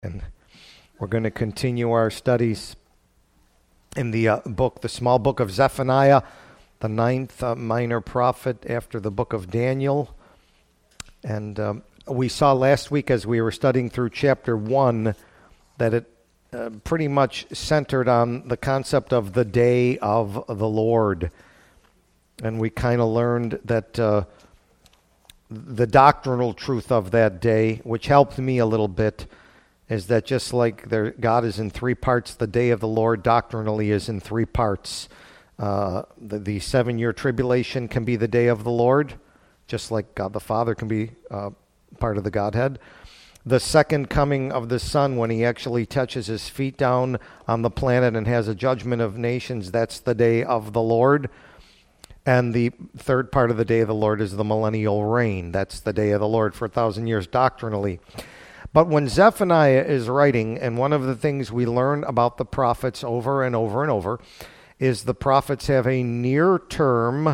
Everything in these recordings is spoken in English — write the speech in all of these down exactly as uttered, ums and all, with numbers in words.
And we're going to continue our studies in the uh, book, the small book of Zephaniah, the ninth uh, minor prophet after the book of Daniel. And um, we saw last week as we were studying through chapter one that it uh, pretty much centered on the concept of the day of the Lord. And we kind of learned that uh, the doctrinal truth of that day, which helped me a little bit, is that just like there, God is in three parts, the day of the Lord doctrinally is in three parts. Uh, the, the seven-year tribulation can be the day of the Lord, just like God the Father can be uh, part of the Godhead. The second coming of the Son, when he actually touches his feet down on the planet and has a judgment of nations, that's the day of the Lord. And the third part of the day of the Lord is the millennial reign. That's the day of the Lord for a thousand years doctrinally. But when Zephaniah is writing, and one of the things we learn about the prophets over and over and over is the prophets have a near-term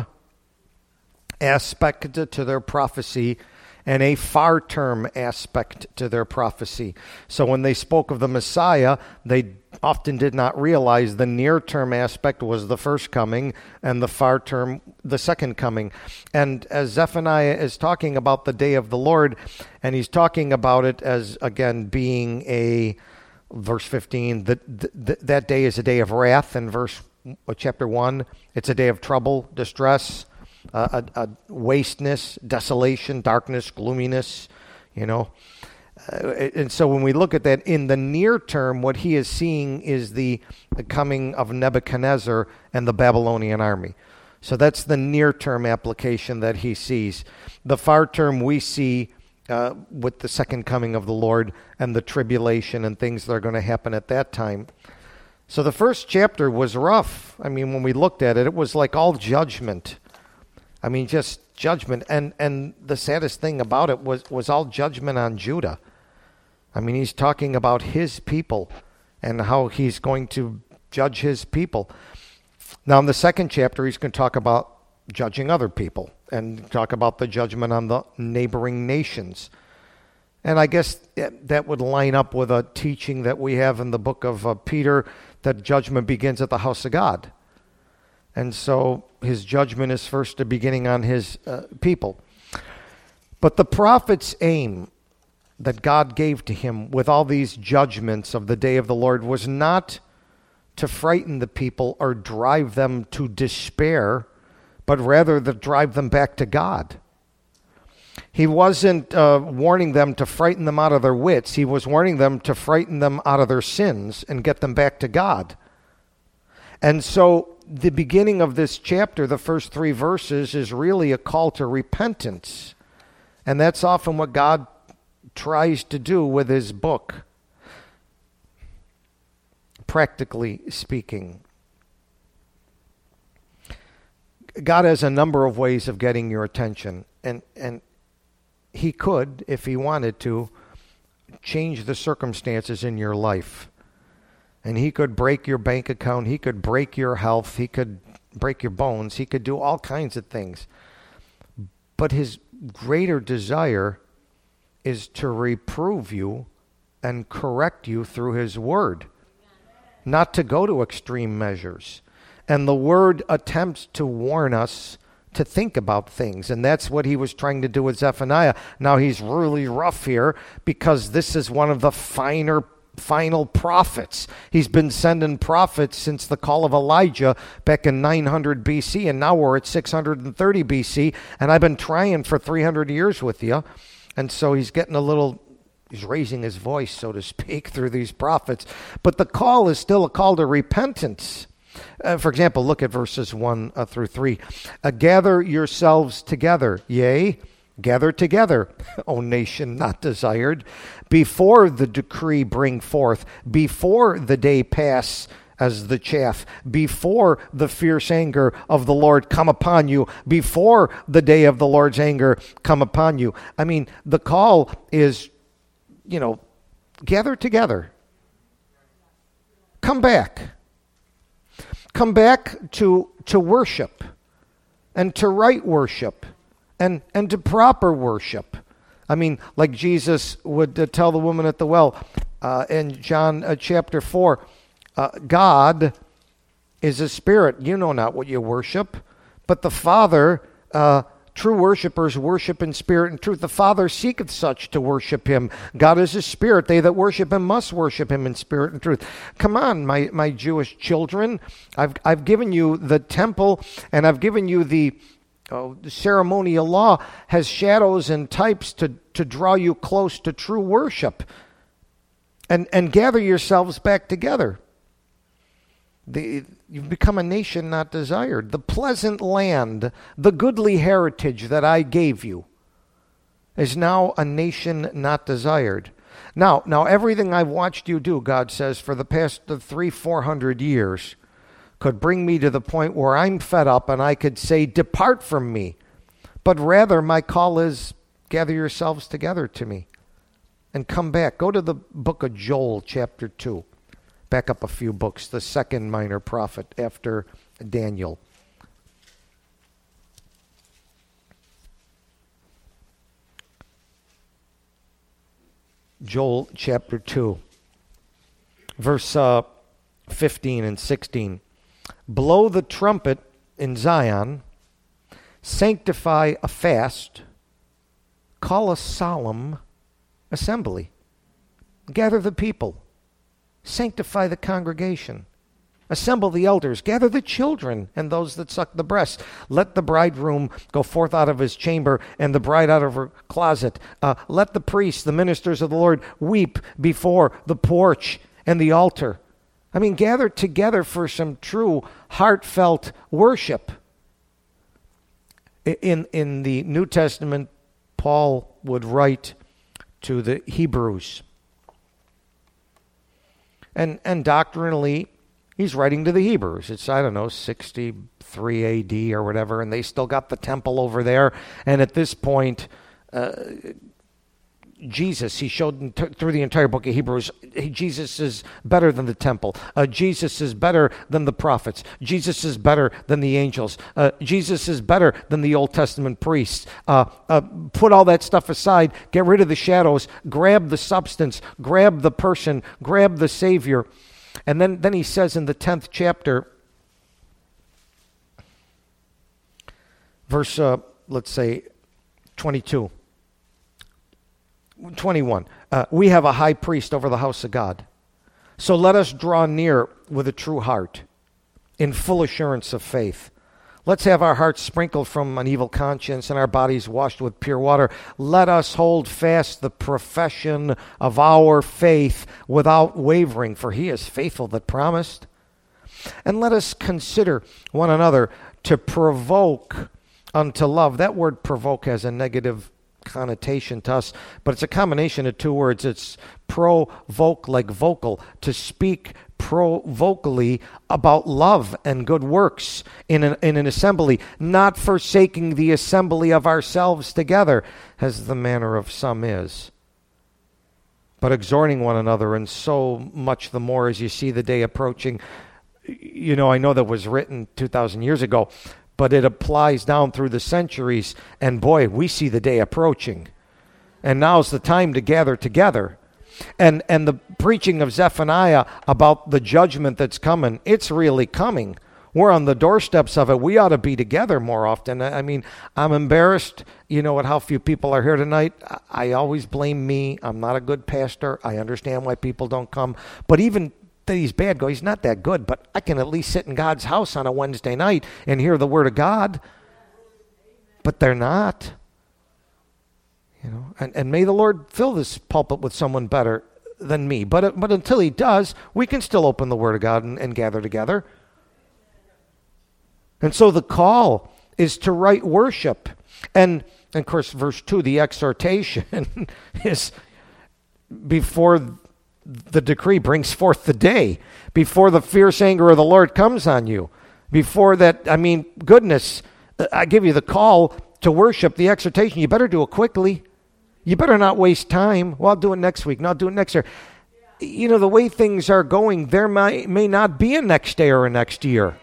aspect to their prophecy and a far-term aspect to their prophecy. So when they spoke of the Messiah, they often did not realize the near-term aspect was the first coming and the far-term the second coming. And as Zephaniah is talking about the day of the Lord, and he's talking about it as, again, being a, verse fifteen, that th- that day is a day of wrath. In verse chapter one, it's a day of trouble, distress, uh, a, a wasteness, desolation, darkness, gloominess, you know. Uh, and so when we look at that in the near term, what he is seeing is the, the coming of Nebuchadnezzar and the Babylonian army. So that's the near term application that he sees. The far term we see uh, with the second coming of the Lord and the tribulation and things that are going to happen at that time. So the first chapter was rough. I mean, when we looked at it, it was like all judgment. I mean, just judgment. And, and the saddest thing about it was, was all judgment on Judah. I mean, he's talking about his people and how he's going to judge his people. Now, in the second chapter, he's going to talk about judging other people and talk about the judgment on the neighboring nations. And I guess that would line up with a teaching that we have in the book of uh, Peter, that judgment begins at the house of God. And so his judgment is first beginning on his uh, people. But the prophet's aim that God gave to him with all these judgments of the day of the Lord was not to frighten the people or drive them to despair, but rather to drive them back to God. He wasn't uh, warning them to frighten them out of their wits. He was warning them to frighten them out of their sins and get them back to God. And so the beginning of this chapter, the first three verses, is really a call to repentance. And that's often what God tries to do with his book, practically speaking. God has a number of ways of getting your attention, and and he could, if he wanted to, change the circumstances in your life. And he could break your bank account, he could break your health, he could break your bones, he could do all kinds of things. But his greater desire is to reprove you and correct you through his word, not to go to extreme measures. And the word attempts to warn us to think about things, and that's what he was trying to do with Zephaniah. Now he's really rough here because this is one of the finer final prophets. He's been sending prophets since the call of Elijah back in nine hundred B C, and now we're at six hundred thirty B C, and I've been trying for three hundred years with you. And so he's getting a little, he's raising his voice, so to speak, through these prophets. But the call is still a call to repentance. Uh, for example, look at verses one uh, through three. Uh, gather yourselves together, yea, gather together, O nation not desired, before the decree bring forth, before the day pass as the chaff, before the fierce anger of the Lord come upon you, before the day of the Lord's anger come upon you. I mean, the call is, you know, gather together. Come back. Come back to, to worship and to right worship and, and to proper worship. I mean, like Jesus would uh, tell the woman at the well, uh, in John uh, chapter four, uh, God is a spirit. You know not what you worship, but the Father, uh, true worshipers worship in spirit and truth. The Father seeketh such to worship him. God is a spirit. They that worship him must worship him in spirit and truth. Come on, my, my Jewish children. I've, I've given you the temple, and I've given you the, oh, the ceremonial law has shadows and types to, to draw you close to true worship. And, and gather yourselves back together. The, you've become a nation not desired. The pleasant land, the goodly heritage that I gave you is now a nation not desired. Now, now everything I've watched you do, God says, for the past three, four hundred years could bring me to the point where I'm fed up and I could say, depart from me. But rather, my call is, gather yourselves together to me and come back. Go to the book of Joel, chapter two. Back up a few books, the second minor prophet after Daniel. Joel chapter two, verse uh, fifteen and sixteen. Blow the trumpet in Zion, sanctify a fast, call a solemn assembly, gather the people. Sanctify the congregation. Assemble the elders. Gather the children and those that suck the breast. Let the bridegroom go forth out of his chamber and the bride out of her closet. Uh, let the priests, the ministers of the Lord, weep before the porch and the altar. I mean, gather together for some true heartfelt worship. In, in the New Testament, Paul would write to the Hebrews. And and doctrinally, he's writing to the Hebrews. It's, I don't know, sixty-three A D or whatever, and they still got the temple over there. And at this point, uh, Jesus, he showed t- through the entire book of Hebrews, he, Jesus is better than the temple. Uh, Jesus is better than the prophets. Jesus is better than the angels. Uh, Jesus is better than the Old Testament priests. Uh, uh, put all that stuff aside. Get rid of the shadows. Grab the substance. Grab the person. Grab the Savior. And then, then he says in the tenth chapter, verse, uh, let's say, twenty-two. twenty-one, uh, we have a high priest over the house of God. So let us draw near with a true heart, in full assurance of faith. Let's have our hearts sprinkled from an evil conscience and our bodies washed with pure water. Let us hold fast the profession of our faith without wavering, for he is faithful that promised. And let us consider one another to provoke unto love. That word provoke has a negative connotation to us, but it's a combination of two words. It's provoke, like vocal, to speak provocally about love and good works in an, in an assembly, not forsaking the assembly of ourselves together, as the manner of some is, but exhorting one another, and so much the more as you see the day approaching. You know, I know that was written two thousand years ago, but it applies down through the centuries. And boy, we see the day approaching. And now's the time to gather together. And and the preaching of Zephaniah about the judgment that's coming, it's really coming. We're on the doorsteps of it. We ought to be together more often. I mean, I'm embarrassed, you know, at how few people are here tonight. I always blame me. I'm not a good pastor. I understand why people don't come. But even that he's bad, go, he's not that good, but I can at least sit in God's house on a Wednesday night and hear the word of God. But they're not. You know, and, and may the Lord fill this pulpit with someone better than me. But but until he does, we can still open the word of God and, and gather together. And so the call is to right worship. And, and of course, verse two, the exhortation is before the decree brings forth the day, before the fierce anger of the Lord comes on you, before that, I mean, goodness, I give you the call to worship, the exhortation. You better do it quickly. You better not waste time. Well, I'll do it next week. No, I'll do it next year. You know, the way things are going, there may, may not be a next day or a next year.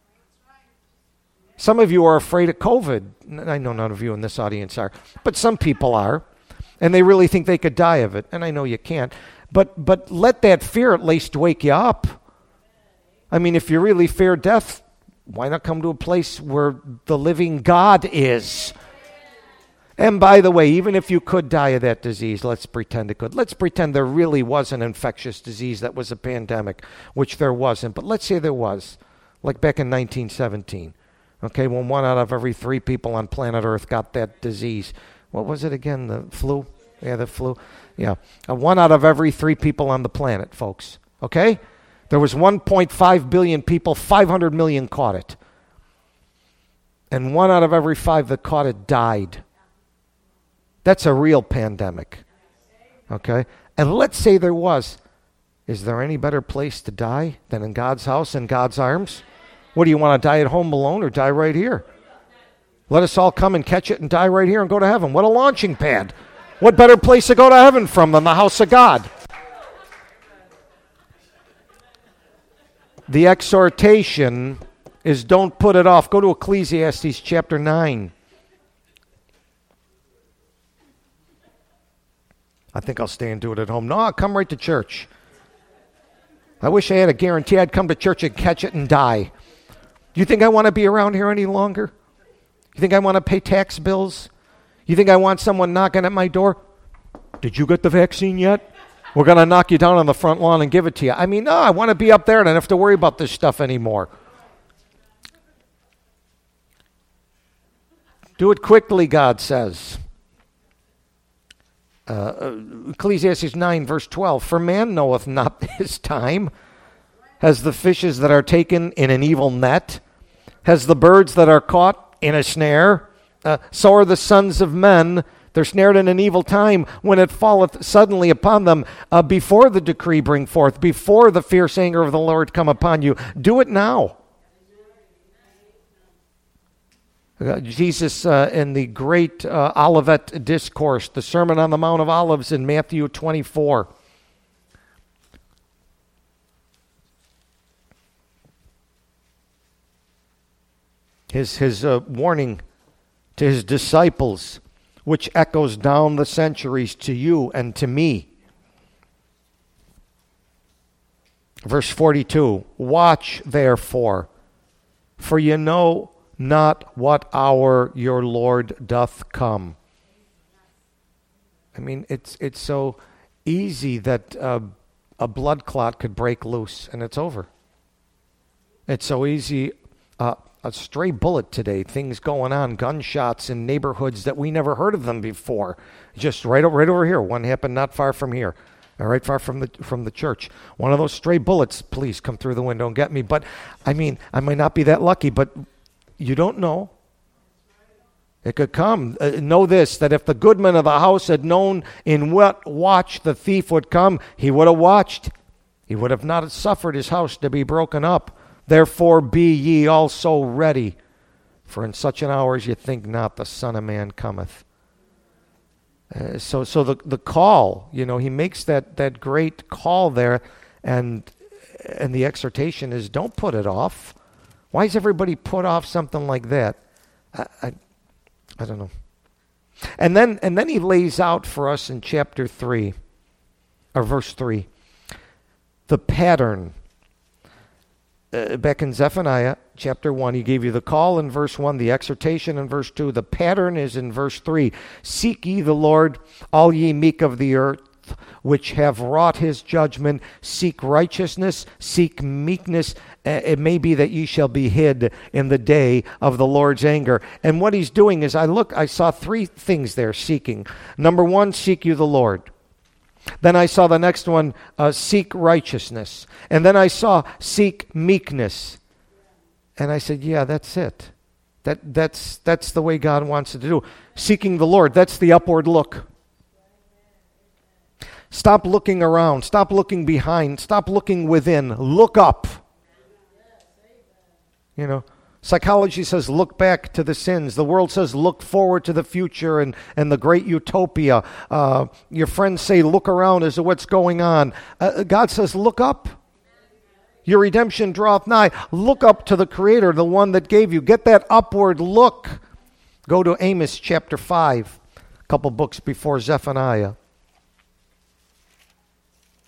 Some of you are afraid of COVID. I know none of you in this audience are, but some people are, and they really think they could die of it, and I know you can't. But but let that fear at least wake you up. I mean, if you really fear death, why not come to a place where the living God is? And by the way, even if you could die of that disease, let's pretend it could. Let's pretend there really was an infectious disease that was a pandemic, which there wasn't. But let's say there was, like back in nineteen seventeen, okay, when one out of every three people on planet Earth got that disease. What was it again? The flu? Yeah, the flu. Yeah, uh, one out of every three people on the planet, folks. Okay? There was one point five billion people, five hundred million caught it. And one out of every five that caught it died. That's a real pandemic. Okay? And let's say there was. Is there any better place to die than in God's house, in God's arms? What do you want to die at home alone or die right here? Let us all come and catch it and die right here and go to heaven. What a launching pad. What better place to go to heaven from than the house of God? The exhortation is don't put it off. Go to Ecclesiastes chapter nine. I think I'll stay and do it at home. No, I'll come right to church. I wish I had a guarantee I'd come to church and catch it and die. Do you think I want to be around here any longer? You think I want to pay tax bills? You think I want someone knocking at my door? Did you get the vaccine yet? We're going to knock you down on the front lawn and give it to you. I mean, no, I want to be up there and I don't have to worry about this stuff anymore. Do it quickly, God says. Uh, Ecclesiastes nine, verse twelve. For man knoweth not his time, as the fishes that are taken in an evil net, as the birds that are caught in a snare. Uh, so are the sons of men. They're snared in an evil time when it falleth suddenly upon them, uh, before the decree bring forth, before the fierce anger of the Lord come upon you. Do it now. Uh, Jesus, uh, in the great uh, Olivet Discourse, the Sermon on the Mount of Olives in Matthew twenty-four. His, his uh, warning to his disciples, which echoes down the centuries to you and to me. Verse forty-two, watch therefore, for you know not what hour your Lord doth come. I mean, it's it's so easy that uh, a blood clot could break loose and it's over. It's so easy. Uh, a stray bullet today, things going on, gunshots in neighborhoods that we never heard of them before. Just right, right over here. One happened not far from here. All right, far from the from the church. One of those stray bullets, please come through the window and get me. But, I mean, I might not be that lucky, but you don't know. It could come. Uh, know this, that if the goodman of the house had known in what watch the thief would come, he would have watched. He would have not suffered his house to be broken up. Therefore be ye also ready, for in such an hour as you think not, the Son of Man cometh. Uh, so so the the call, you know, he makes that, that great call there, and and the exhortation is don't put it off. Why does everybody put off something like that? I, I, I don't know. And then and then he lays out for us in chapter three, or verse three, the pattern. Uh, back in Zephaniah chapter one, he gave you the call in verse one, the exhortation in verse two. The pattern is in verse three. Seek ye the Lord, all ye meek of the earth, which have wrought his judgment. Seek righteousness, seek meekness. Uh, it may be that ye shall be hid in the day of the Lord's anger. And what he's doing is, I look, I saw three things there seeking. Number one, seek you the Lord. Then I saw the next one, uh, seek righteousness. And then I saw seek meekness. And I said, yeah, that's it. That that's that's the way God wants it to do. Seeking the Lord, that's the upward look. Stop looking around. Stop looking behind. Stop looking within. Look up. You know, psychology says look back to the sins. The world says look forward to the future and, and the great utopia. Uh, your friends say look around as to what's going on. Uh, God says look up. Your redemption draweth nigh. Look up to the Creator, the one that gave you. Get that upward look. Go to Amos chapter five, a couple books before Zephaniah.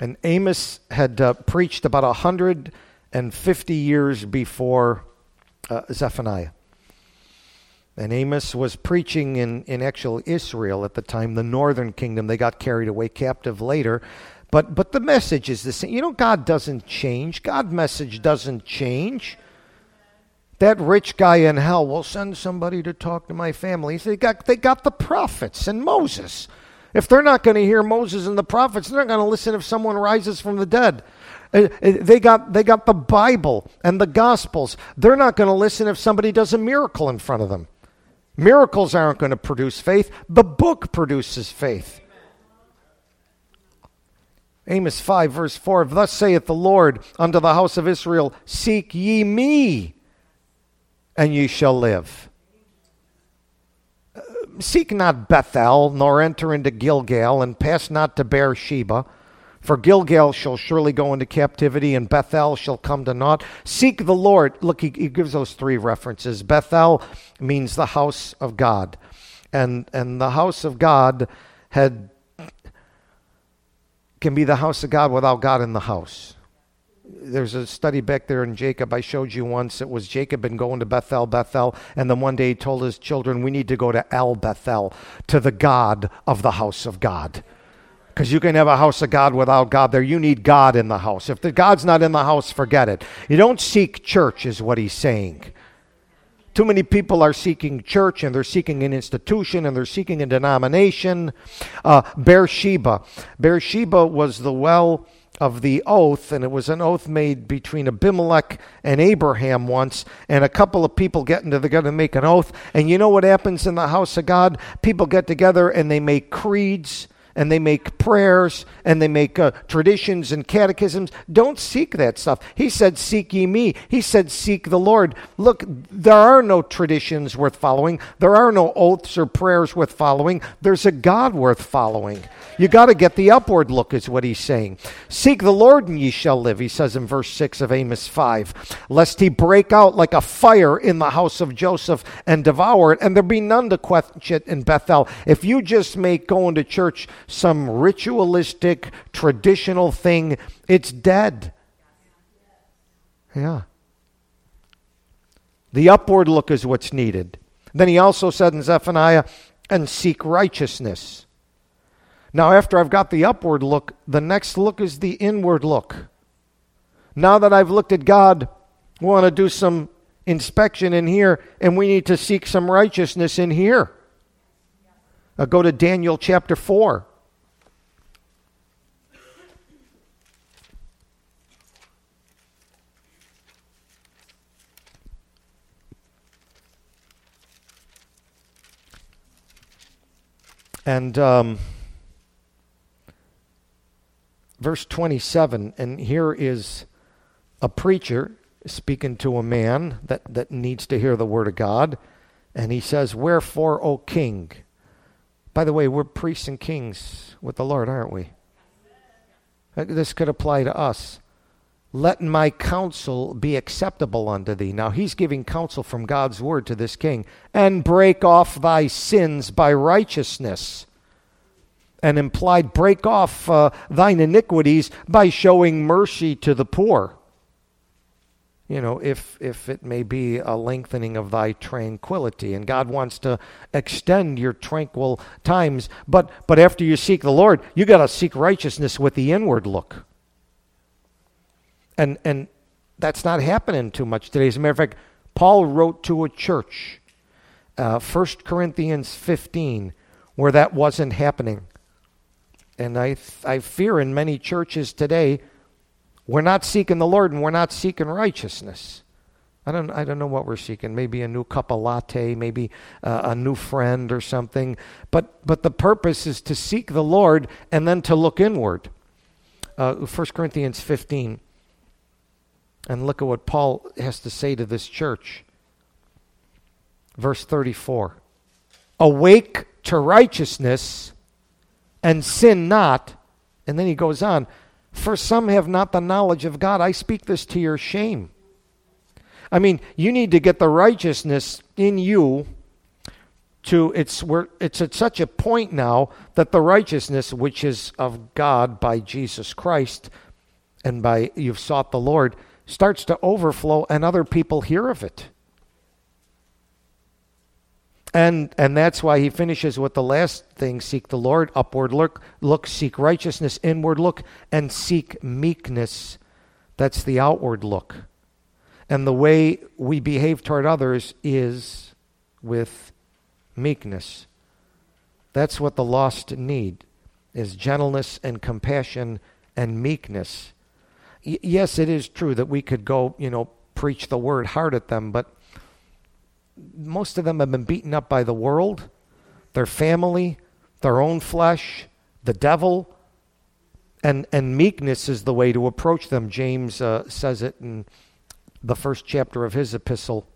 And Amos had uh, preached about one hundred fifty years before uh, Zephaniah. And Amos was preaching in, in actual Israel at the time, the northern kingdom. They got carried away captive later. But but the message is the same. You know, God doesn't change. God's message doesn't change. That rich guy in hell will send somebody to talk to my family. They got, they got the prophets and Moses. If they're not going to hear Moses and the prophets, they're not going to listen if someone rises from the dead. They got, they got the Bible and the Gospels. They're not going to listen if somebody does a miracle in front of them. Miracles aren't going to produce faith. The book produces faith. Amos five, verse four, thus saith the Lord unto the house of Israel, seek ye me, and ye shall live. Uh, seek not Bethel, nor enter into Gilgal, and pass not to Beersheba. For Gilgal shall surely go into captivity, and Bethel shall come to naught. Seek the Lord. Look, he, he gives those three references. Bethel means the house of God. And, and the house of God had can be the house of God without God in the house. There's a study back there in Jacob I showed you once. It was Jacob been going to Bethel, Bethel, and then one day he told his children, we need to go to El Bethel, to the God of the house of God. Because you can have a house of God without God there. You need God in the house. If the God's not in the house, forget it. You don't seek church is what he's saying. Too many people are seeking church, and they're seeking an institution, and they're seeking a denomination. Uh, Beersheba. Beersheba was the well of the oath, and it was an oath made between Abimelech and Abraham once, and a couple of people getting together to make an oath. And you know what happens in the house of God? People get together and they make creeds, and they make prayers, and they make uh, traditions and catechisms. Don't seek that stuff. He said, seek ye me. He said, seek the Lord. Look, there are no traditions worth following. There are no oaths or prayers worth following. There's a God worth following. You got to get the upward look is what he's saying. Seek the Lord and ye shall live, he says in verse six of Amos five. Lest he break out like a fire in the house of Joseph and devour it, and there be none to quench it in Bethel. If you just make going to church some ritualistic, traditional thing, it's dead. Yeah. The upward look is what's needed. Then he also said in Zephaniah, and seek righteousness. Now, after I've got the upward look, the next look is the inward look. Now that I've looked at God, we want to do some inspection in here, and we need to seek some righteousness in here. I'll go to Daniel chapter four. And um, verse twenty-seven, and here is a preacher speaking to a man that, that needs to hear the word of God. And he says, wherefore, O king? By the way, we're priests and kings with the Lord, aren't we? This could apply to us. Let my counsel be acceptable unto thee. Now he's giving counsel from God's word to this king. And break off thy sins by righteousness. And implied, break off uh, thine iniquities by showing mercy to the poor. You know, if if it may be a lengthening of thy tranquility. And God wants to extend your tranquil times. But, but after you seek the Lord, you got to seek righteousness with the inward look. And and that's not happening too much today. As a matter of fact, Paul wrote to a church, uh, First Corinthians fifteen, where that wasn't happening. And I I fear in many churches today, we're not seeking the Lord and we're not seeking righteousness. I don't I don't know what we're seeking. Maybe a new cup of latte, maybe uh, a new friend or something. But but the purpose is to seek the Lord and then to look inward. Uh, First Corinthians fifteen. And look at what Paul has to say to this church. Verse thirty-four. Awake to righteousness and sin not. And then he goes on. For some have not the knowledge of God. I speak this to your shame. I mean, you need to get the righteousness in you to it's we're, it's at such a point now that the righteousness which is of God by Jesus Christ and by you've sought the Lord starts to overflow, and other people hear of it. And and that's why he finishes with the last thing: seek the Lord, upward look, look, seek righteousness, inward look, and seek meekness. That's the outward look. And the way we behave toward others is with meekness. That's what the lost need, is gentleness and compassion and meekness. Y- yes, it is true that we could go, you know, preach the word hard at them, but most of them have been beaten up by the world, their family, their own flesh, the devil, and and meekness is the way to approach them. James uh, says it in the first chapter of his epistle.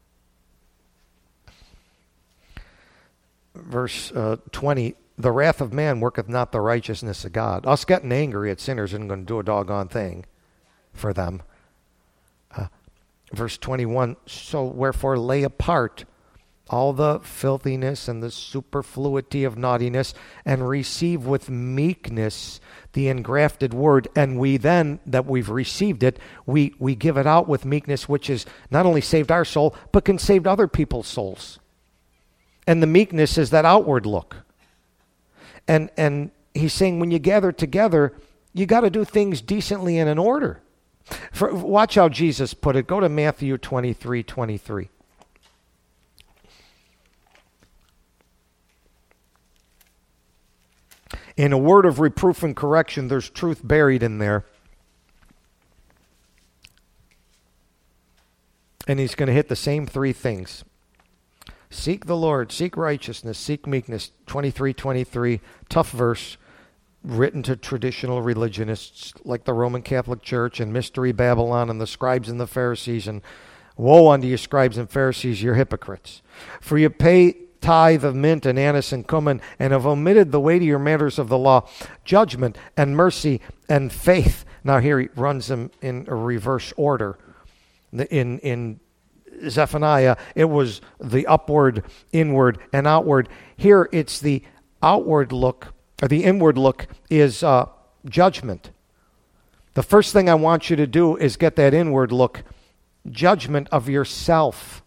Verse uh, twenty, the wrath of man worketh not the righteousness of God. Us getting angry at sinners isn't going to do a doggone thing for them. Uh, verse twenty-one, so wherefore lay apart all the filthiness and the superfluity of naughtiness, and receive with meekness the engrafted word. And we then, that we've received it, we, we give it out with meekness, which is not only saved our soul, but can save other people's souls. And the meekness is that outward look. And and he's saying when you gather together, you got to do things decently and in order. For, watch how Jesus put it. Go to Matthew twenty-three twenty-three. In a word of reproof and correction, there's truth buried in there. And he's going to hit the same three things. Seek the Lord, seek righteousness, seek meekness. twenty-three twenty-three, tough verse, written to traditional religionists like the Roman Catholic Church and Mystery Babylon and the scribes and the Pharisees. And woe unto you, scribes and Pharisees, you're hypocrites. For you pay tithe of mint and anise and cumin, and have omitted the weightier matters of the law, judgment and mercy and faith. Now here he runs them in a reverse order. In in Zephaniah, it was the upward, inward, and outward. Here it's the outward look, or the inward look is uh, judgment. The first thing I want you to do is get that inward look, judgment of yourself,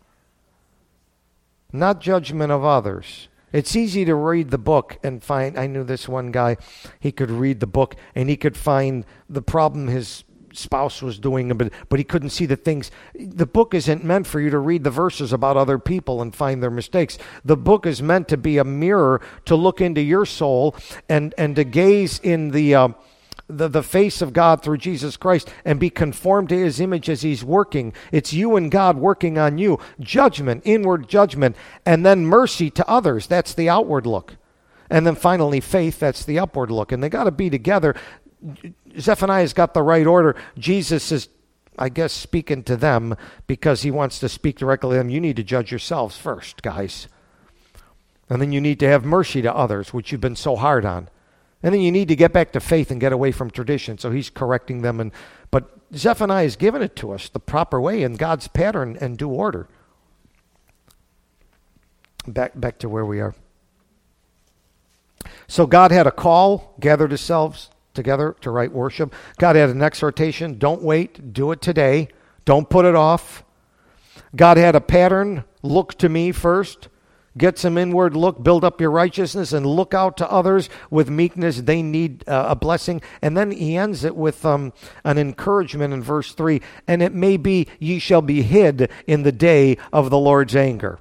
not judgment of others. It's easy to read the book and find, I knew this one guy, he could read the book and he could find the problem his spouse was doing, but, but he couldn't see the things. The book isn't meant for you to read the verses about other people and find their mistakes. The book is meant to be a mirror to look into your soul and, and to gaze in the, uh, the, the face of God through Jesus Christ and be conformed to his image as he's working. It's you and God working on you. Judgment, inward judgment, and then mercy to others. That's the outward look. And then finally faith, that's the upward look. And they got to be together. Zephaniah's got the right order. Jesus is, I guess, speaking to them because he wants to speak directly to them. You need to judge yourselves first, guys. And then you need to have mercy to others, which you've been so hard on. And then you need to get back to faith and get away from tradition. So he's correcting them. And but Zephaniah has given it to us the proper way in God's pattern and due order. Back, back to where we are. So God had a call, gathered yourselves together to right worship. God had an exhortation, don't wait, do it today. Don't put it off. God had a pattern, look to me first. Get some inward look, build up your righteousness, and look out to others with meekness. They need uh, a blessing. And then he ends it with um, an encouragement in verse three. And it may be ye shall be hid in the day of the Lord's anger.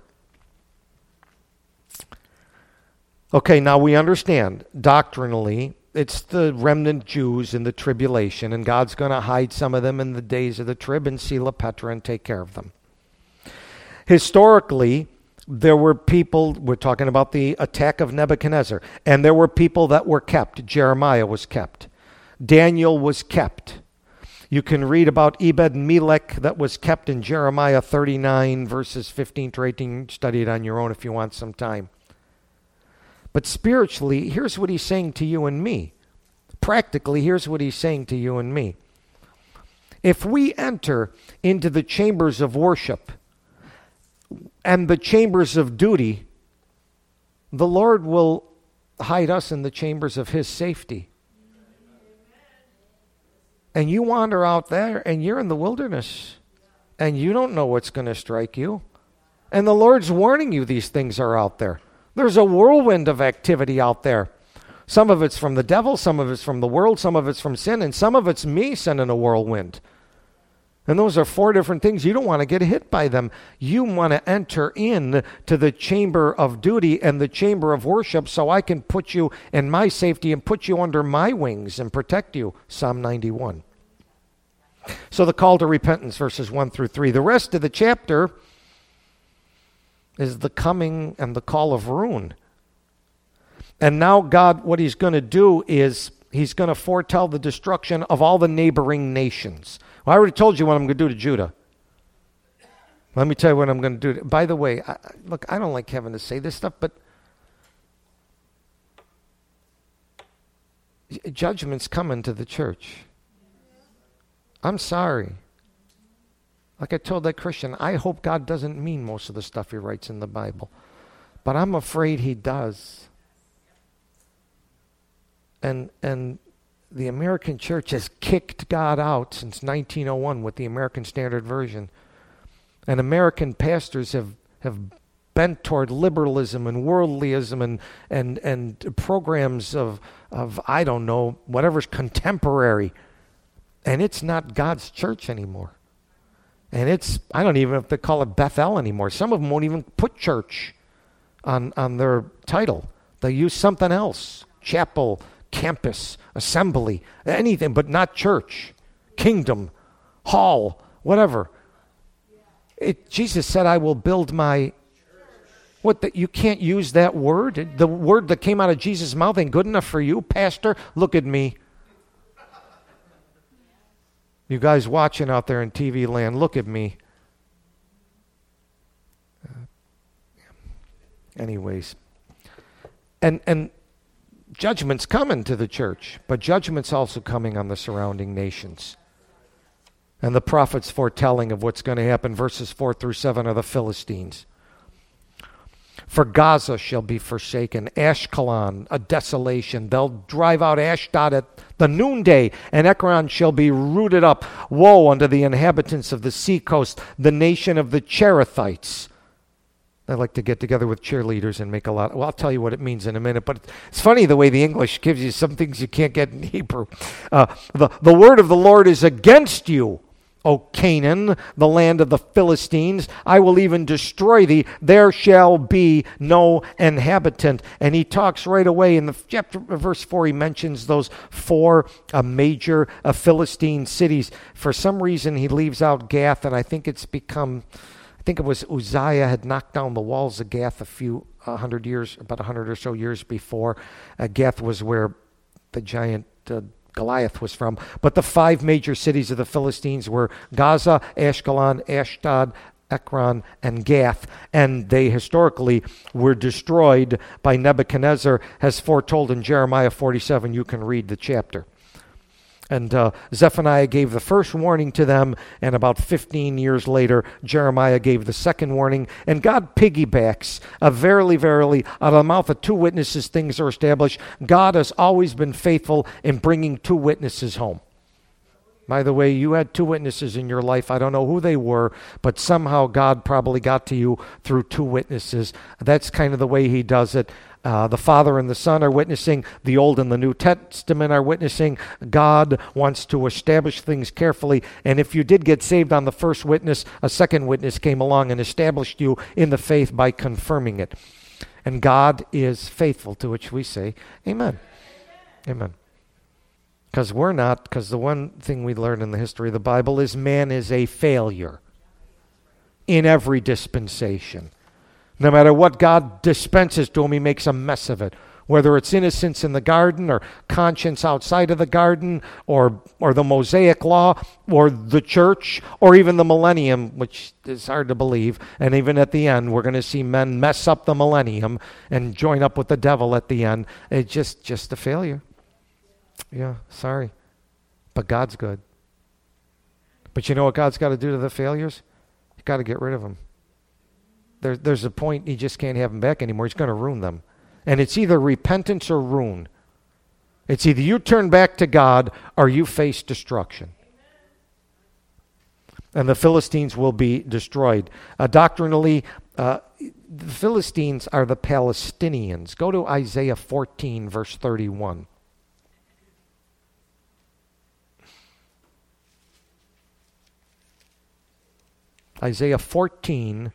Okay, now we understand doctrinally it's the remnant Jews in the tribulation, and God's going to hide some of them in the days of the trib and Sela Petra and take care of them. Historically, there were people, we're talking about the attack of Nebuchadnezzar, and there were people that were kept. Jeremiah was kept. Daniel was kept. You can read about Ebed-Melech that was kept in Jeremiah thirty-nine, verses fifteen to eighteen. Study it on your own if you want some time. But spiritually, here's what he's saying to you and me. Practically, here's what he's saying to you and me. If we enter into the chambers of worship and the chambers of duty the Lord will hide us in the chambers of his safety. And you wander out there and you're in the wilderness and you don't know what's going to strike you. And the Lord's warning you these things are out there. There's a whirlwind of activity out there. Some of it's from the devil, some of it's from the world, some of it's from sin, and some of it's me sending a whirlwind. And those are four different things. You don't want to get hit by them. You want to enter in to the chamber of duty and the chamber of worship so I can put you in my safety and put you under my wings and protect you. Psalm ninety-one. So the call to repentance, verses one through three. The rest of the chapter is the coming and the call of ruin. And now God, what he's going to do is he's going to foretell the destruction of all the neighboring nations. Well, I already told you what I'm going to do to Judah. Let me tell you what I'm going to do. By the way, I, look, I don't like having to say this stuff, but judgment's coming to the church. I'm sorry. Like I told that Christian, I hope God doesn't mean most of the stuff he writes in the Bible. But I'm afraid he does. And and the American church has kicked God out since nineteen oh one with the American Standard Version. And American pastors have, have bent toward liberalism and worldlyism and and, and programs of, of, I don't know, whatever's contemporary. And it's not God's church anymore. And it's, I don't even know if they call it Bethel anymore. Some of them won't even put church on, on their title. They use something else. Chapel, campus, assembly, anything, but not church, kingdom, hall, whatever. It, Jesus said, I will build my, what, the, you can't use that word? The word that came out of Jesus' mouth ain't good enough for you, pastor? Look at me. You guys watching out there in T V land, look at me. Uh, anyways. And and judgment's coming to the church, but judgment's also coming on the surrounding nations. And the prophet's foretelling of what's going to happen, verses four through seven, are the Philistines. For Gaza shall be forsaken, Ashkelon, a desolation. They'll drive out Ashdod at the noonday, and Ekron shall be rooted up. Woe unto the inhabitants of the seacoast, the nation of the Cherethites. They like to get together with cheerleaders and make a lot. Well, I'll tell you what it means in a minute, but it's funny the way the English gives you some things you can't get in Hebrew. Uh, the, the word of the Lord is against you, O Canaan, the land of the Philistines. I will even destroy thee. There shall be no inhabitant. And he talks right away in the chapter, verse four, he mentions those four uh, major uh, Philistine cities. For some reason, he leaves out Gath, and I think it's become, I think it was Uzziah had knocked down the walls of Gath a few a hundred years, about a hundred or so years before. Uh, Gath was where the giant uh, Goliath was from. But the five major cities of the Philistines were Gaza, Ashkelon, Ashdod, Ekron, and Gath. And they historically were destroyed by Nebuchadnezzar, as foretold in Jeremiah forty-seven. You can read the chapter. And uh, Zephaniah gave the first warning to them, and about fifteen years later, Jeremiah gave the second warning. And God piggybacks, uh, verily, verily, out of the mouth of two witnesses things are established. God has always been faithful in bringing two witnesses home. By the way, you had two witnesses in your life. I don't know who they were, but somehow God probably got to you through two witnesses. That's kind of the way he does it. Uh, the Father and the Son are witnessing. The Old and the New Testament are witnessing. God wants to establish things carefully. And if you did get saved on the first witness, a second witness came along and established you in the faith by confirming it. And God is faithful, to which we say, amen. Amen. Because we're not, because the one thing we learn in the history of the Bible is man is a failure in every dispensation. No matter what God dispenses to him, he makes a mess of it. Whether it's innocence in the garden or conscience outside of the garden or or the Mosaic law or the church or even the millennium, which is hard to believe. And even at the end, we're going to see men mess up the millennium and join up with the devil at the end. It's just, just a failure. Yeah, sorry. But God's good. But you know what God's got to do to the failures? He's got to get rid of them. There, there's a point he just can't have them back anymore. He's going to ruin them. And it's either repentance or ruin. It's either you turn back to God or you face destruction. And the Philistines will be destroyed. Uh, doctrinally, uh, the Philistines are the Palestinians. Go to Isaiah fourteen, verse thirty-one. Isaiah fourteen.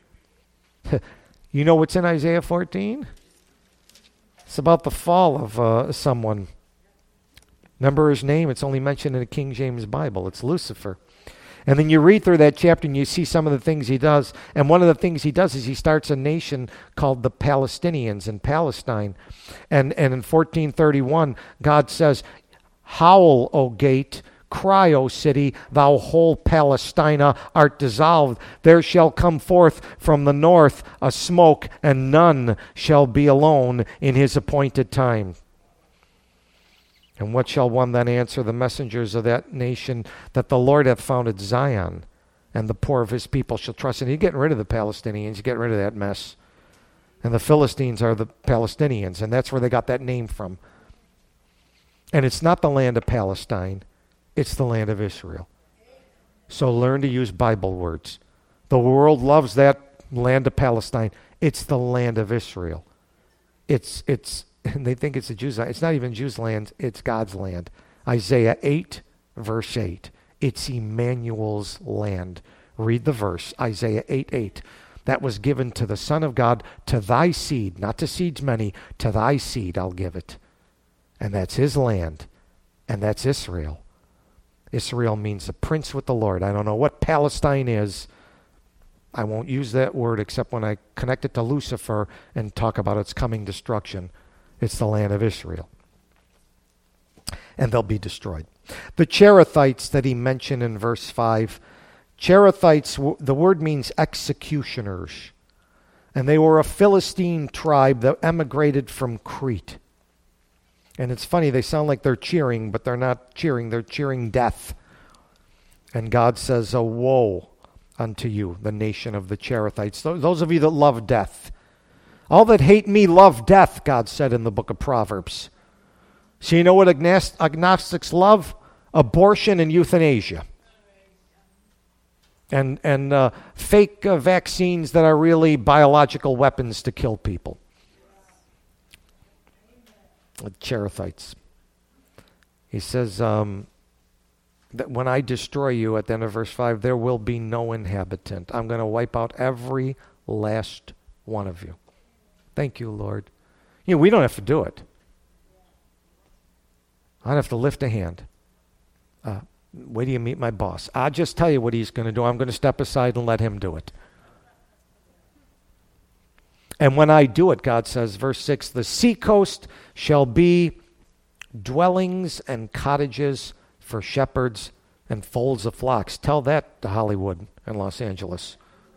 You know what's in Isaiah fourteen? It's about the fall of uh, someone. Remember his name? It's only mentioned in the King James Bible. It's Lucifer. And then you read through that chapter and you see some of the things he does. And one of the things he does is he starts a nation called the Palestinians in Palestine. And, and in fourteen thirty-one, God says, "Howl, O gate, cry, O city, thou whole Palestina art dissolved. There shall come forth from the north a smoke, and none shall be alone in his appointed time." And what shall one then answer the messengers of that nation? That the Lord hath founded Zion, and the poor of his people shall trust in. He's getting rid of the Palestinians. He's getting rid of that mess. And the Philistines are the Palestinians, and that's where they got that name from. And it's not the land of Palestine. It's the land of Israel. So learn to use Bible words. The world loves that land of Palestine. It's the land of Israel. It's, it's, and they think it's a Jews' land. It's not even Jews' land. It's God's land. Isaiah eight, verse eight. It's Emmanuel's land. Read the verse, Isaiah eight, eight. That was given to the Son of God, to thy seed, not to seeds many, to thy seed I'll give it. And that's his land. And that's Israel. Israel means the prince with the Lord. I don't know what Palestine is. I won't use that word except when I connect it to Lucifer and talk about its coming destruction. It's the land of Israel. And they'll be destroyed. The Cherethites that he mentioned in verse five, Cherethites, the word means executioners. And they were a Philistine tribe that emigrated from Crete. And it's funny, they sound like they're cheering, but they're not cheering. They're cheering death. And God says, "Oh, woe unto you, the nation of the Cherethites." Those of you that love death. All that hate me love death, God said in the book of Proverbs. So you know what agnostics love? Abortion and euthanasia. And, and uh, fake uh, vaccines that are really biological weapons to kill people. The Cherethites. He says um, that when I destroy you, at the end of verse five, there will be no inhabitant. I'm going to wipe out every last one of you. Thank you, Lord. You know, we don't have to do it. I don't have to lift a hand. Uh, wait till you meet my boss. I'll just tell you what he's going to do. I'm going to step aside and let him do it. And when I do it, God says, verse six, the seacoast shall be dwellings and cottages for shepherds and folds of flocks. Tell that to Hollywood and Los Angeles.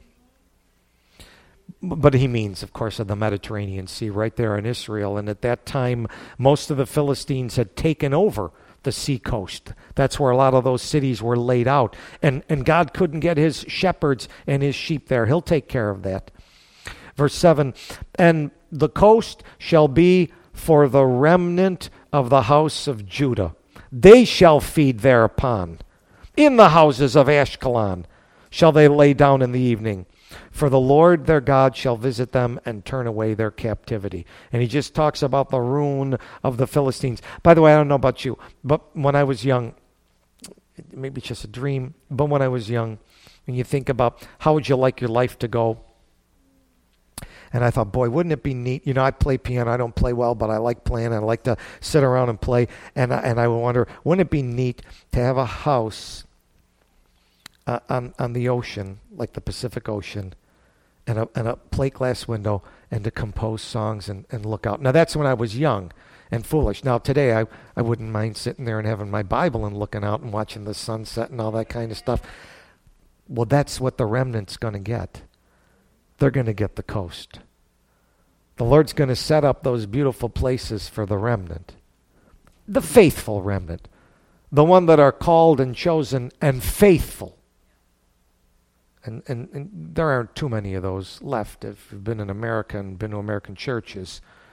But he means, of course, of the Mediterranean Sea right there in Israel. And at that time, most of the Philistines had taken over the seacoast. That's where a lot of those cities were laid out. And, and God couldn't get his shepherds and his sheep there. He'll take care of that. Verse seven, and the coast shall be for the remnant of the house of Judah. They shall feed thereupon. In the houses of Ashkelon shall they lay down in the evening. For the Lord their God shall visit them and turn away their captivity. And he just talks about the ruin of the Philistines. By the way, I don't know about you, but when I was young, maybe it's just a dream, but when I was young, when you think about how would you like your life to go? And I thought, boy, wouldn't it be neat? You know, I play piano. I don't play well, but I like playing. I like to sit around and play. And I, and I wonder, wouldn't it be neat to have a house uh, on on the ocean, like the Pacific Ocean, and a, and a plate glass window, and to compose songs and, and look out? Now, that's when I was young and foolish. Now, today, I, I wouldn't mind sitting there and having my Bible and looking out and watching the sunset and all that kind of stuff. Well, that's what the remnant's going to get. They're going to get the coast. The Lord's going to set up those beautiful places for the remnant. The faithful remnant. The one that are called and chosen and faithful. And, and, and there aren't too many of those left. If you've been in America and been to American churches,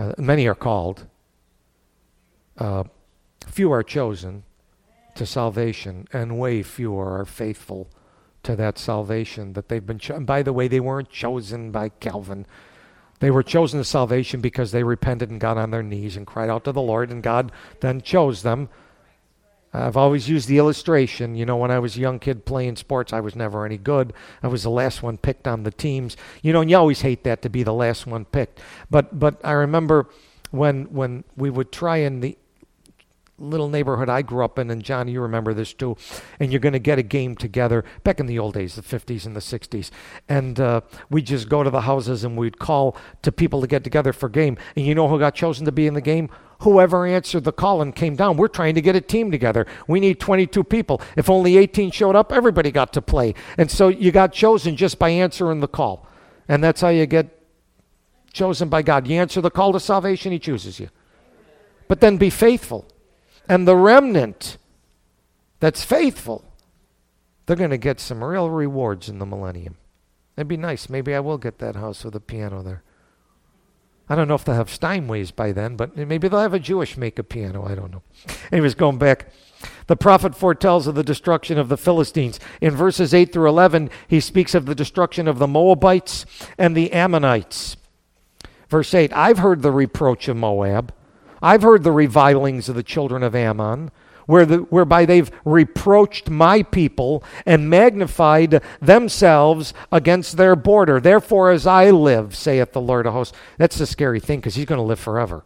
Uh, many are called. Uh, few are chosen to salvation, and way fewer are faithful to that salvation that they've been chosen. By the way, they weren't chosen by Calvin. They were chosen to salvation because they repented and got on their knees and cried out to the Lord, and God then chose them. I've always used the illustration. You know, when I was a young kid playing sports, I was never any good. I was the last one picked on the teams. You know, and you always hate that, to be the last one picked. But but I remember when when we would try in the little neighborhood I grew up in, and John, you remember this too, and you're going to get a game together back in the old days, the fifties and the sixties, and uh, we'd just go to the houses and we'd call to people to get together for a game. And you know who got chosen to be in the game? Whoever answered the call and came down. We're trying to get a team together. We need twenty-two people. If only eighteen showed up, everybody got to play. And so you got chosen just by answering the call. And that's how you get chosen by God. You answer the call to salvation, he chooses you. But then be faithful. And the remnant that's faithful, they're going to get some real rewards in the millennium. It'd be nice. Maybe I will get that house with a piano there. I don't know if they'll have Steinways by then, but maybe they'll have a Jewish make a piano. I don't know. Anyways, going back. The prophet foretells of the destruction of the Philistines. In verses eight through eleven, he speaks of the destruction of the Moabites and the Ammonites. Verse eight, I've heard the reproach of Moab. I've heard the revilings of the children of Ammon, where the, whereby they've reproached my people and magnified themselves against their border. Therefore, as I live, saith the Lord of hosts. That's the scary thing, because he's going to live forever.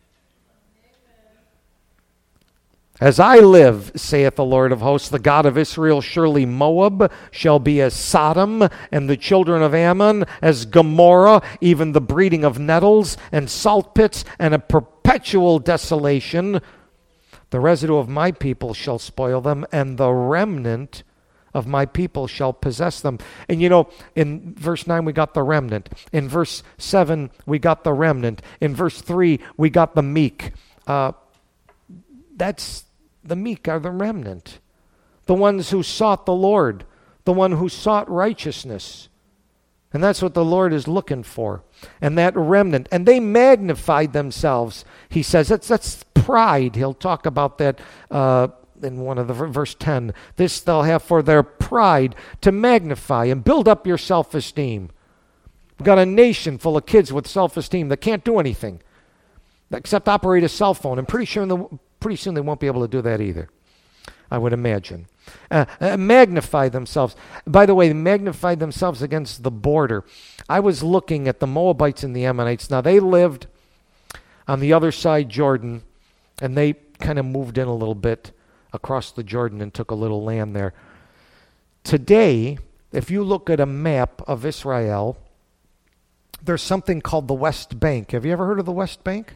As I live, saith the Lord of hosts, the God of Israel, surely Moab shall be as Sodom, and the children of Ammon as Gomorrah, even the breeding of nettles and salt pits, and a perpetual desolation. The residue of my people shall spoil them, and the remnant of my people shall possess them. And you know, in verse nine we got the remnant. In verse seven we got the remnant. In verse three we got the meek. Uh, that's the meek are the remnant. The ones who sought the Lord. The one who sought righteousness. And that's what the Lord is looking for. And that remnant. And they magnified themselves. He says that's that's pride. He'll talk about that uh, in one of the verse ten. This they'll have for their pride, to magnify and build up your self-esteem. We've got a nation full of kids with self-esteem that can't do anything except operate a cell phone. And pretty sure in the Pretty soon they won't be able to do that either, I would imagine. Uh, uh, magnify themselves. By the way, they magnified themselves against the border. I was looking at the Moabites and the Ammonites. Now, they lived on the other side Jordan, and they kind of moved in a little bit across the Jordan and took a little land there. Today, if you look at a map of Israel, there's something called the West Bank. Have you ever heard of the West Bank?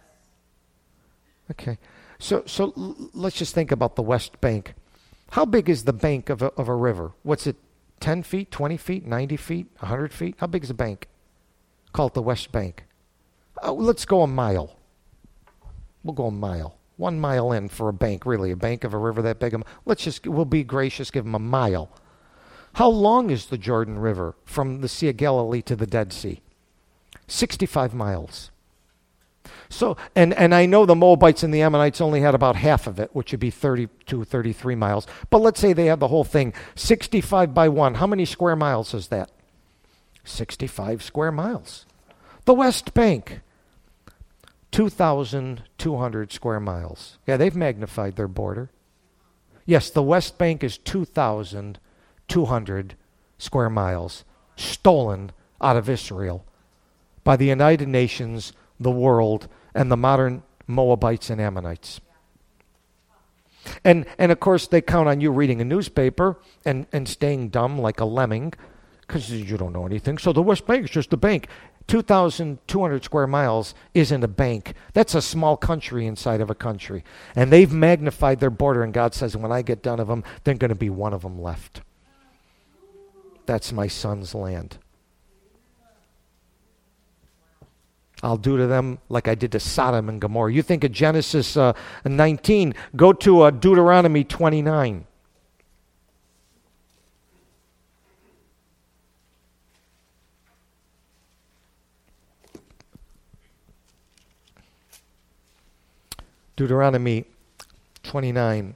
Okay. So so let's just think about the West Bank. How big is the bank of a, of a river? What's it, ten feet, twenty feet, ninety feet, one hundred feet? How big is a bank? Call it the West Bank. Oh, let's go a mile. We'll go a mile. One mile in for a bank, really. A bank of a river that big. Let's just, we'll be gracious, give them a mile. How long is the Jordan River from the Sea of Galilee to the Dead Sea? sixty-five miles. So, and, and I know the Moabites and the Ammonites only had about half of it, which would be thirty-two, thirty-three miles. But let's say they had the whole thing. sixty-five by one. How many square miles is that? sixty-five square miles. The West Bank, two thousand two hundred square miles. Yeah, they've magnified their border. Yes, the West Bank is two thousand two hundred square miles, stolen out of Israel by the United Nations, the world, and the modern Moabites and Ammonites. And and of course they count on you reading a newspaper and, and staying dumb like a lemming because you don't know anything. So the West Bank is just a bank. two thousand two hundred square miles isn't a bank. That's a small country inside of a country. And they've magnified their border, and God says, when I get done of them, there's going to be one of them left. That's my son's land. I'll do to them like I did to Sodom and Gomorrah. You think of Genesis uh, nineteen. Go to uh, Deuteronomy twenty-nine. Deuteronomy twenty-nine.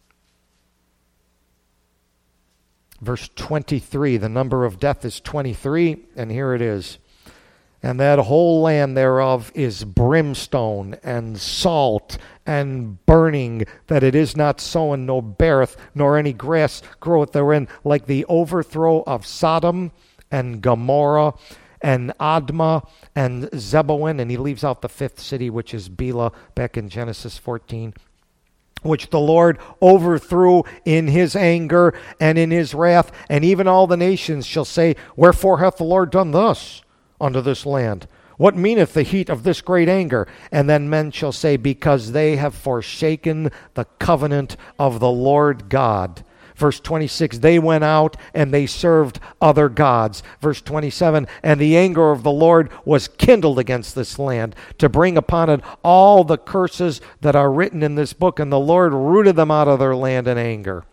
Verse twenty-three, the number of death is twenty-three, and here it is. And that whole land thereof is brimstone and salt and burning, that it is not sown, nor beareth, nor any grass groweth therein, like the overthrow of Sodom and Gomorrah and Admah and Zeboim. And he leaves out the fifth city, which is Bela, back in Genesis fourteen. Which the Lord overthrew in his anger and in his wrath, and even all the nations shall say, Wherefore hath the Lord done thus unto this land? What meaneth the heat of this great anger? And then men shall say, Because they have forsaken the covenant of the Lord God. Verse twenty-six, they went out and they served other gods. Verse twenty-seven, and the anger of the Lord was kindled against this land to bring upon it all the curses that are written in this book, and the Lord rooted them out of their land in anger.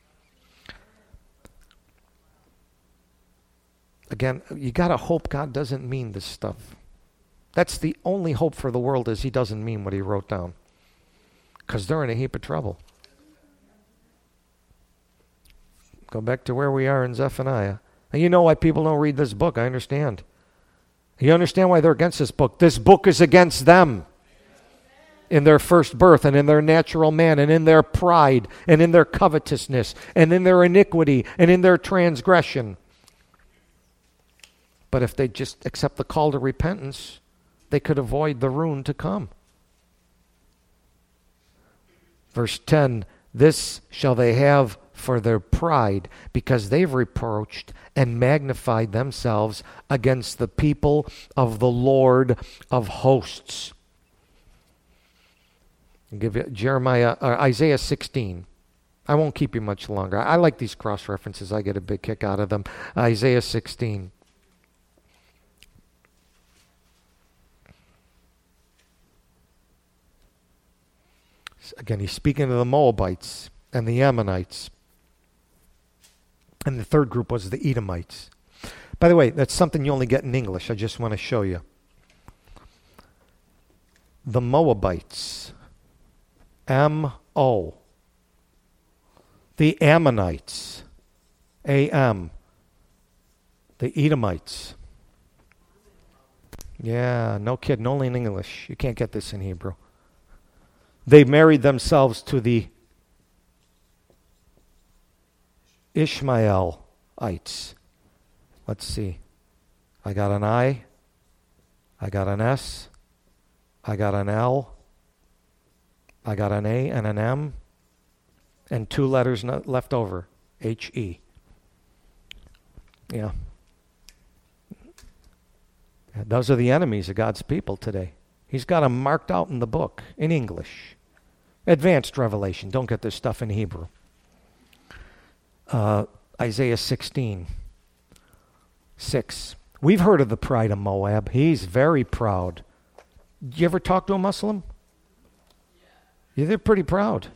Again, you got to hope God doesn't mean this stuff. That's the only hope for the world, is he doesn't mean what he wrote down. Because they're in a heap of trouble. Go back to where we are in Zephaniah. And you know why people don't read this book. I understand. You understand why they're against this book. This book is against them. In their first birth and in their natural man and in their pride and in their covetousness and in their iniquity and in their transgression. But if they just accept the call to repentance, they could avoid the ruin to come. Verse ten, this shall they have for their pride, because they've reproached and magnified themselves against the people of the Lord of hosts. I'll give you Jeremiah, or Isaiah sixteen. I won't keep you much longer. I like these cross references. I get a big kick out of them. Isaiah sixteen. Again, he's speaking to the Moabites and the Ammonites. And the third group was the Edomites. By the way, that's something you only get in English. I just want to show you. The Moabites. M O. The Ammonites. A M. The Edomites. Yeah, no kidding. Only in English. You can't get this in Hebrew. They married themselves to the Ishmaelites. Let's see. I got an I. I got an S. I got an L. I got an A and an M. And two letters left over. H E. Yeah. Those are the enemies of God's people today. He's got them marked out in the book in English. Advanced Revelation. Don't get this stuff in Hebrew. Uh, Isaiah sixteen. six. We've heard of the pride of Moab. He's very proud. Did you ever talk to a Muslim? Yeah, they're pretty proud.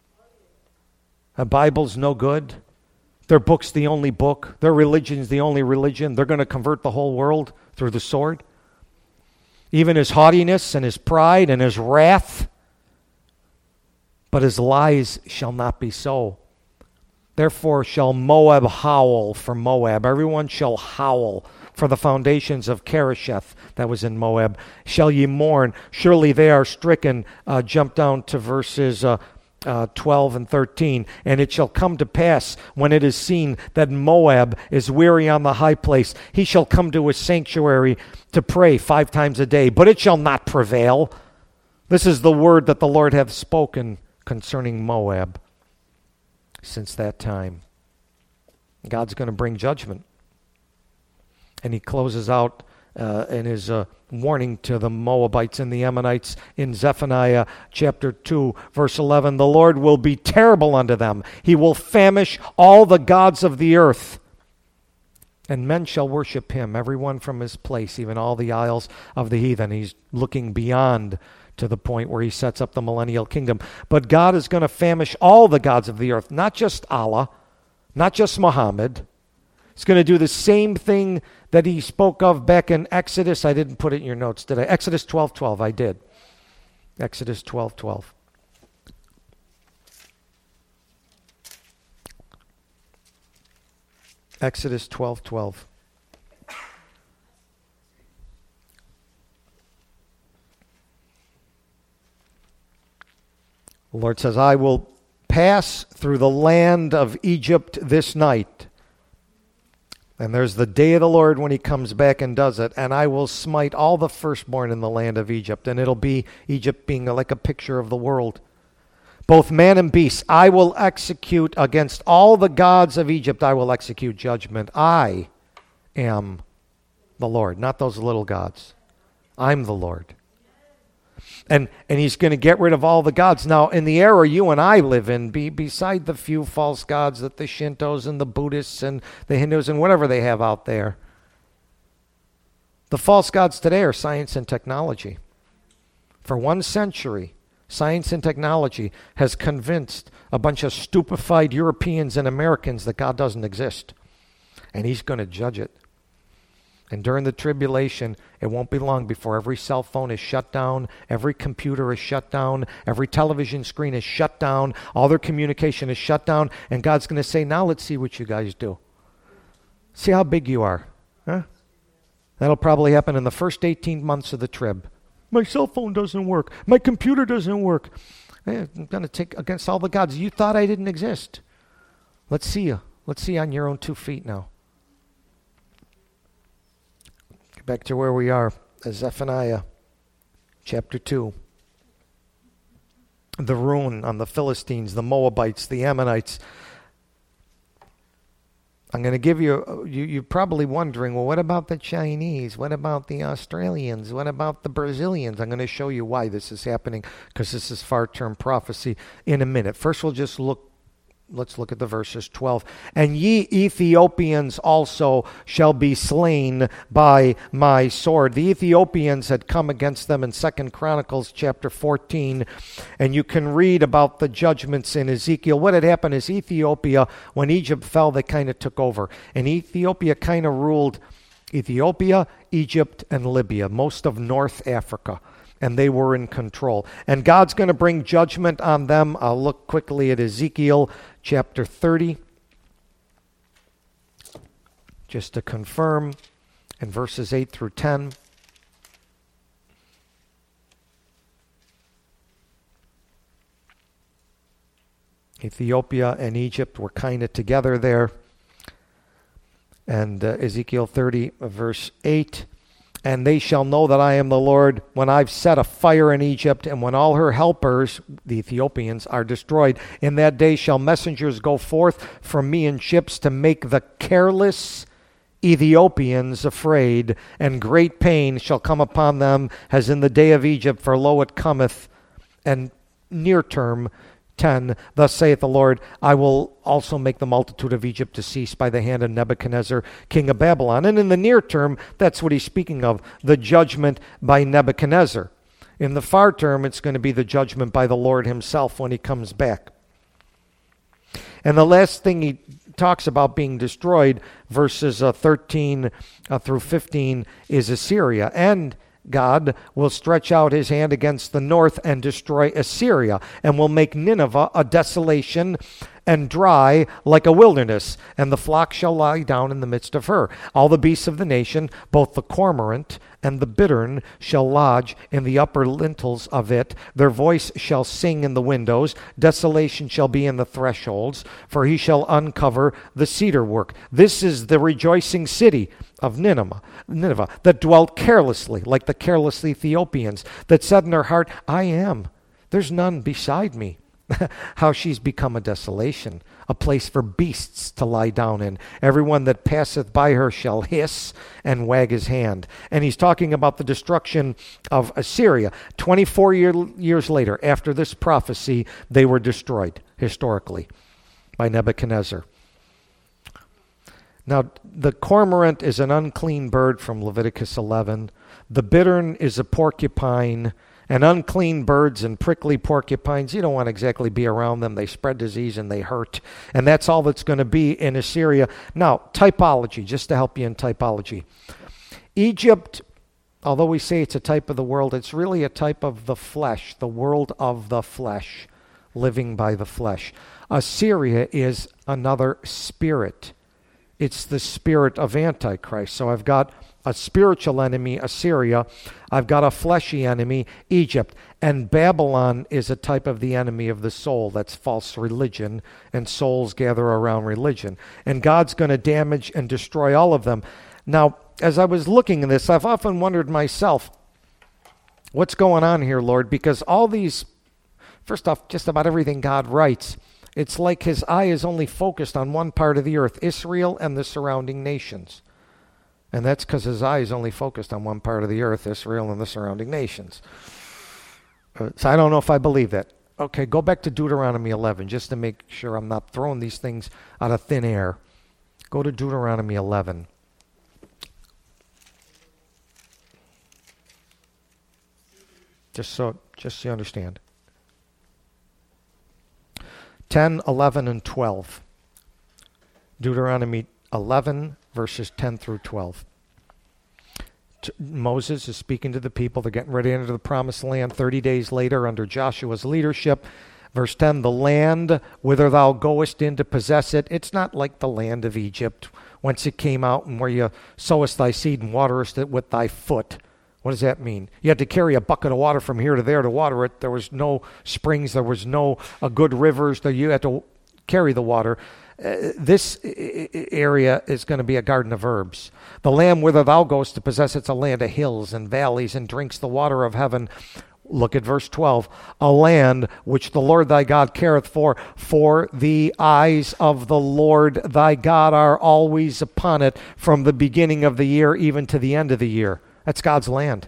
A Bible's no good. Their book's the only book. Their religion's the only religion. They're going to convert the whole world through the sword. Even his haughtiness and his pride and his wrath. But his lies shall not be so. Therefore shall Moab howl for Moab. Everyone shall howl for the foundations of Keresheth that was in Moab. Shall ye mourn? Surely they are stricken. Uh, jump down to verses uh, uh, twelve and thirteen. And it shall come to pass, when it is seen that Moab is weary on the high place, he shall come to his sanctuary to pray five times a day. But it shall not prevail. This is the word that the Lord hath spoken concerning Moab. Since that time, God's going to bring judgment. And he closes out uh, in his uh, warning to the Moabites and the Ammonites in Zephaniah chapter two, verse eleven. The Lord will be terrible unto them. He will famish all the gods of the earth. And men shall worship him, everyone from his place, even all the isles of the heathen. He's looking beyond to the point where he sets up the millennial kingdom. But God is going to famish all the gods of the earth, not just Allah, not just Muhammad. He's going to do the same thing that he spoke of back in Exodus. I didn't put it in your notes, did I? Exodus twelve twelve, I did. Exodus twelve twelve. Exodus twelve twelve. The Lord says, I will pass through the land of Egypt this night. And there's the day of the Lord when he comes back and does it. And I will smite all the firstborn in the land of Egypt. And it'll be Egypt being like a picture of the world. Both man and beast, I will execute against all the gods of Egypt. I will execute judgment. I am the Lord, not those little gods. I'm the Lord. And and he's going to get rid of all the gods. Now, in the era you and I live in, be, beside the few false gods that the Shintos and the Buddhists and the Hindus and whatever they have out there, the false gods today are science and technology. For one century, science and technology has convinced a bunch of stupefied Europeans and Americans that God doesn't exist. And he's going to judge it. And during the tribulation, it won't be long before every cell phone is shut down, every computer is shut down, every television screen is shut down, all their communication is shut down, and God's going to say, now let's see what you guys do. See how big you are. Huh? That'll probably happen in the first eighteen months of the trib. My cell phone doesn't work. My computer doesn't work. Eh, I'm going to take against all the gods. You thought I didn't exist. Let's see you. Let's see you on your own two feet now. Back to where we are, Zephaniah chapter two. The ruin on the Philistines, the Moabites, the Ammonites. I'm going to give you, you, you're probably wondering, well, what about the Chinese? What about the Australians? What about the Brazilians? I'm going to show you why this is happening, because this is far-term prophecy in a minute. First, we'll just look Let's look at the verses twelve. And ye Ethiopians also shall be slain by my sword. The Ethiopians had come against them in Second Chronicles chapter fourteen. And you can read about the judgments in Ezekiel. What had happened is Ethiopia, when Egypt fell, they kind of took over. And Ethiopia kind of ruled Ethiopia, Egypt, and Libya, most of North Africa. And they were in control. And God's going to bring judgment on them. I'll look quickly at Ezekiel chapter thirty. Just to confirm, in verses eight through ten. Ethiopia and Egypt were kind of together there. And uh, Ezekiel thirty, verse eight. And they shall know that I am the Lord when I've set a fire in Egypt, and when all her helpers, the Ethiopians, are destroyed. In that day shall messengers go forth from me in ships to make the careless Ethiopians afraid, and great pain shall come upon them as in the day of Egypt, for lo, it cometh. And near term, ten, thus saith the Lord, I will also make the multitude of Egypt to cease by the hand of Nebuchadnezzar, king of Babylon. And in the near term, that's what he's speaking of, the judgment by Nebuchadnezzar. In the far term, it's going to be the judgment by the Lord himself when he comes back. And the last thing he talks about being destroyed, verses uh, thirteen uh, through fifteen, is Assyria. And God will stretch out his hand against the north and destroy Assyria, and will make Nineveh a desolation and dry like a wilderness, and the flock shall lie down in the midst of her. All the beasts of the nation, both the cormorant and the bittern, shall lodge in the upper lintels of it. Their voice shall sing in the windows. Desolation shall be in the thresholds, for he shall uncover the cedar work. This is the rejoicing city of Nineveh, Nineveh, that dwelt carelessly, like the careless Ethiopians, that said in her heart, I am. There's none beside me. How she's become a desolation, a place for beasts to lie down in. Everyone that passeth by her shall hiss and wag his hand. And he's talking about the destruction of Assyria. twenty-four year, years later, after this prophecy, they were destroyed, historically, by Nebuchadnezzar. Now, the cormorant is an unclean bird from Leviticus eleven. The bittern is a porcupine. And unclean birds and prickly porcupines, you don't want to exactly be around them. They spread disease and they hurt. And that's all that's going to be in Assyria. Now, typology, just to help you in typology. Egypt, although we say it's a type of the world, it's really a type of the flesh, the world of the flesh, living by the flesh. Assyria is another spirit. It's the spirit of Antichrist. So I've got a spiritual enemy, Assyria. I've got a fleshy enemy, Egypt. And Babylon is a type of the enemy of the soul. That's false religion, and souls gather around religion. And God's going to damage and destroy all of them. Now, as I was looking at this, I've often wondered myself, what's going on here, Lord? Because all these, first off, just about everything God writes, it's like his eye is only focused on one part of the earth, Israel and the surrounding nations. And that's because his eye is only focused on one part of the earth, Israel and the surrounding nations. Uh, so I don't know if I believe that. Okay, go back to Deuteronomy eleven, just to make sure I'm not throwing these things out of thin air. Go to Deuteronomy eleven. Just so, just so you understand. ten, eleven, and twelve. Deuteronomy eleven, verses ten through twelve. T- Moses is speaking to the people. They're getting ready to enter the promised land thirty days later under Joshua's leadership. Verse ten, the land whither thou goest in to possess it, it's not like the land of Egypt, whence it came out, and where you sowest thy seed and waterest it with thy foot. What does that mean? You had to carry a bucket of water from here to there to water it. There was no springs. There was no uh, good rivers. That you had to carry the water. Uh, this area is going to be a garden of herbs. The land whither thou goest to possess, it's a land of hills and valleys, and drinks the water of heaven. Look at verse twelve. A land which the Lord thy God careth for, for the eyes of the Lord thy God are always upon it, from the beginning of the year even to the end of the year. That's God's land.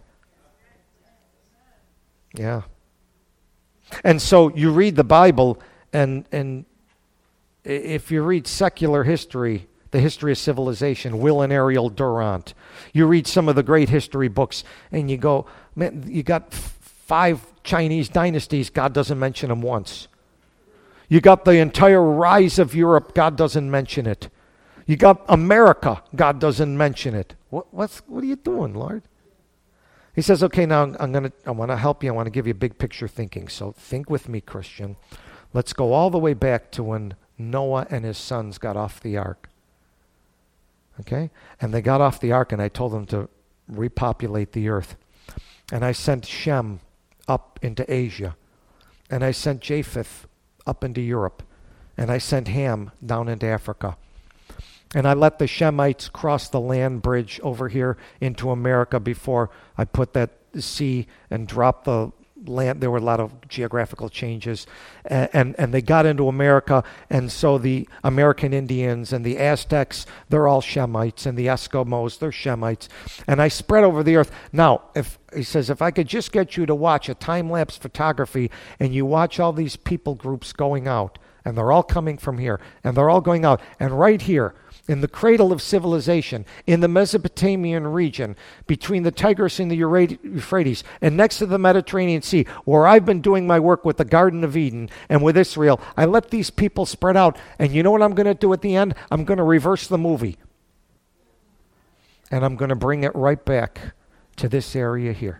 Yeah. And so you read the Bible, and and if you read secular history, the history of civilization, Will and Ariel Durant, you read some of the great history books, and you go, man, you got f- five Chinese dynasties, God doesn't mention them once. You got the entire rise of Europe, God doesn't mention it. You got America, God doesn't mention it. What, what's, what are you doing, Lord? He says, okay, now I'm gonna, I want to help you. I want to give you big picture thinking. So think with me, Christian. Let's go all the way back to when Noah and his sons got off the ark. Okay? And they got off the ark, and I told them to repopulate the earth. And I sent Shem up into Asia. And I sent Japheth up into Europe. And I sent Ham down into Africa. And I let the Shemites cross the land bridge over here into America before I put that sea and dropped the land. There were a lot of geographical changes. And, and, and they got into America. And so the American Indians and the Aztecs, they're all Shemites. And the Eskimos, they're Shemites. And I spread over the earth. Now, if he says, if I could just get you to watch a time-lapse photography and you watch all these people groups going out, and they're all coming from here, and they're all going out, and right here, in the cradle of civilization, in the Mesopotamian region, between the Tigris and the Euphrates, and next to the Mediterranean Sea, where I've been doing my work with the Garden of Eden and with Israel, I let these people spread out. And you know what I'm going to do at the end? I'm going to reverse the movie. And I'm going to bring it right back to this area here.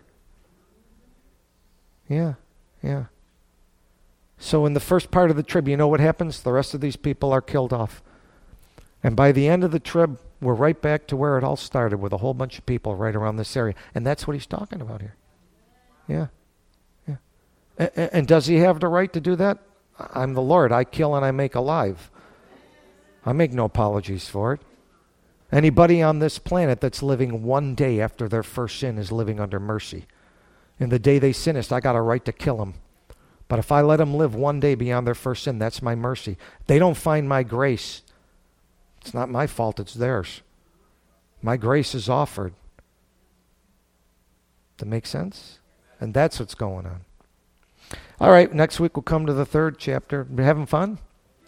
Yeah, yeah. So in the first part of the trib, you know what happens? The rest of these people are killed off. And by the end of the trib, we're right back to where it all started, with a whole bunch of people right around this area. And that's what he's talking about here. Yeah. Yeah. And, and does he have the right to do that? I'm the Lord. I kill and I make alive. I make no apologies for it. Anybody on this planet that's living one day after their first sin is living under mercy. And the day they sinned, I got a right to kill them. But if I let them live one day beyond their first sin, that's my mercy. They don't find my grace. It's not my fault, it's theirs. My grace is offered. Does that make sense? And that's what's going on. All right, next week we'll come to the third chapter. You having fun?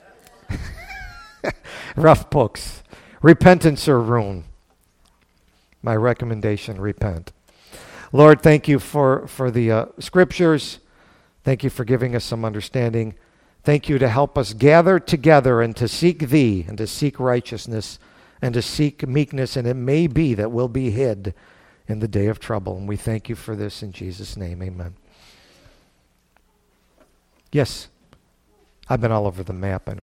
Rough books. Repentance or ruin. My recommendation, repent. Lord, thank you for, for the uh, scriptures. Thank you for giving us some understanding. Thank you to help us gather together and to seek thee and to seek righteousness and to seek meekness, and it may be that we'll be hid in the day of trouble. And we thank you for this in Jesus' name. Amen. Yes, I've been all over the map.